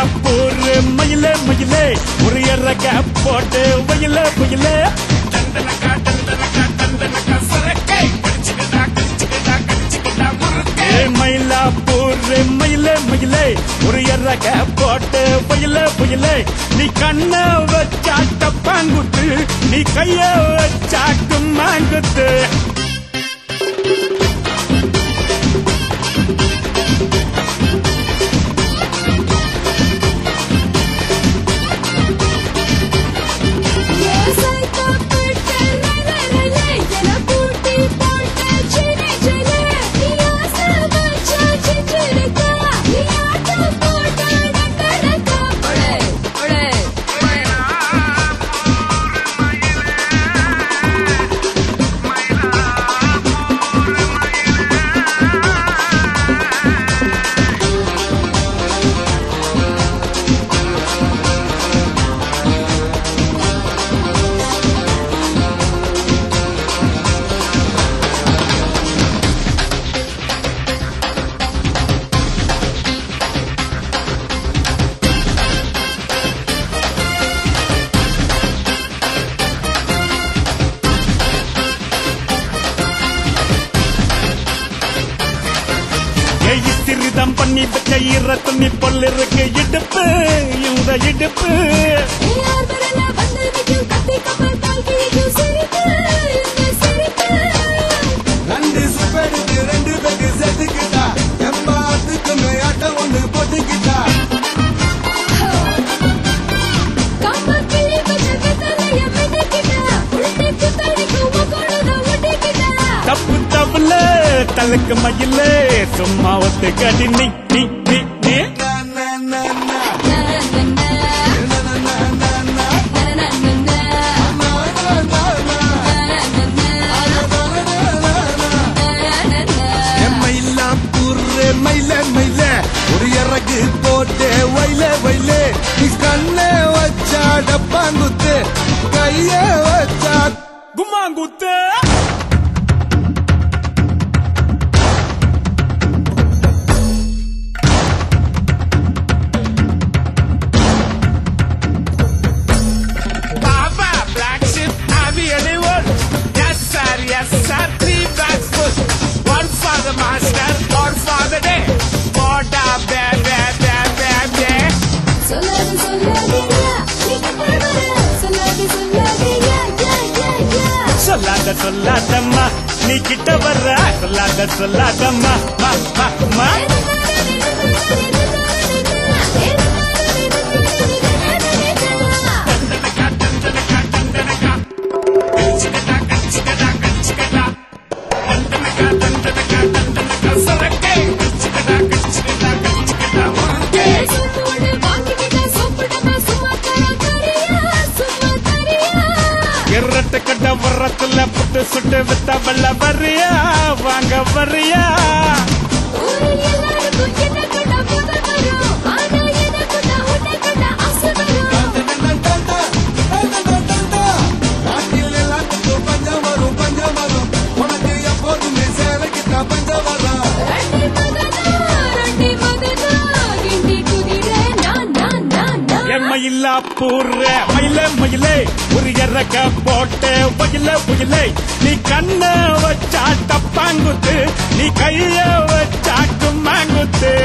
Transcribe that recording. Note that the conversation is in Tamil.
மயிலாப்பூர் மயிலே மயிலே ஒரு எறக போட்டு வயல புயலே தந்தனக்கா தந்தனக்கா தந்தனக்கா சரக்கை கடிச்சுக்கிட்டா கடிச்சுக்கிட்டா கடிச்சுக்கிட்டா முறுக்கே மயிலாப்பூர் மயிலே மயிலே ஒரு எறக போட்டு வயல புயலே நீ கண்ண வச்சாட்ட பாங்குத்து நீ கைய வச்சாட்டு மாங்குத்து சிறிதம் பண்ணி வச்ச ஈர துணி பொல் இருக்கு இடுப்பு இந்த இடுப்பு ரெண்டு சுப்பெடுக்கு ரெண்டு பேருக்கு செத்துக்கிட்டா எம்பாத்துக்கு மேட்ட ஒண்ணு போட்டுக்கிட்டா தப்பு தப்புல தலுக்கு மயில சும்மா ஒத்து கடி நீ நீ நீ நீ மயில மயில ஒரு இறகு போட்டு வயல வயல கண்ண வச்சா டப்பாங்குத்து கைய வச்சா குமாங்குத்து சொல்லாத சொல்லாதம்மா நீ கிட்ட வர்ற சொல்லாத சொல்லாதம்மா மா மா மா கட்ட வர்றத்துல புட்டு சுட்டு வித்த வெள்ள வர்றியா வாங்க வர்றியா மயிலாப்பூர் மயிலே மயிலே ஒரு எறக போட்டு வயல புயலே நீ கண்ண வச்சாட்ட பாங்குத்து நீ கைய வச்சாட்டு மாங்குத்து